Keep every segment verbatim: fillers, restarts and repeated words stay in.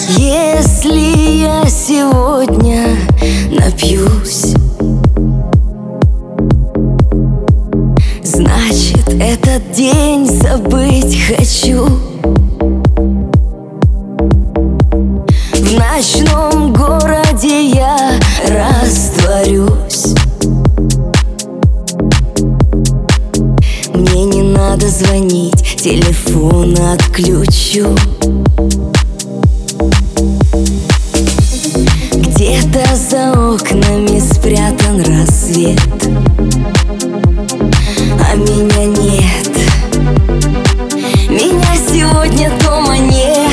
Если я сегодня напьюсь, значит, этот день забыть хочу. В ночном городе я растворюсь. Мне не надо звонить, телефон отключу. Где-то за окнами спрятан рассвет, а меня нет. Меня сегодня дома нет.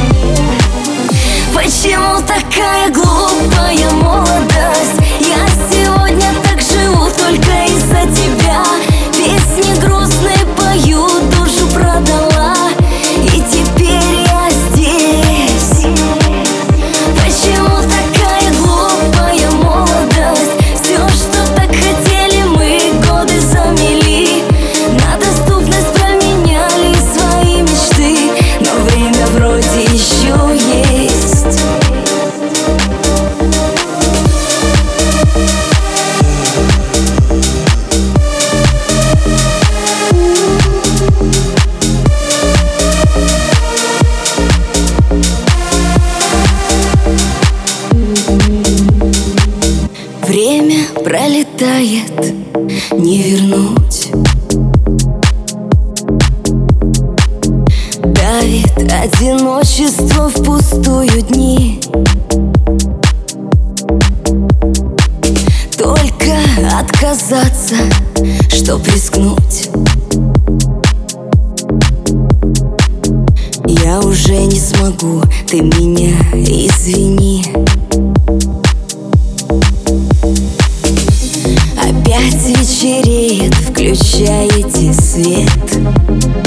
Почему такая глупая молодость? Я сегодня так живу только из-за тебя. Песни грустные пою, душу продала, и теперь я здесь. Почему такая глупая молодость? Все, что так хотели мы, годы замели. На доступность променяли свои мечты, но время вроде еще есть. Время пролетает, не вернуть. Давит одиночество впустую дни. Только отказаться, чтоб рискнуть. Я уже не смогу, ты меня извини. Опять вечереет, включаете свет.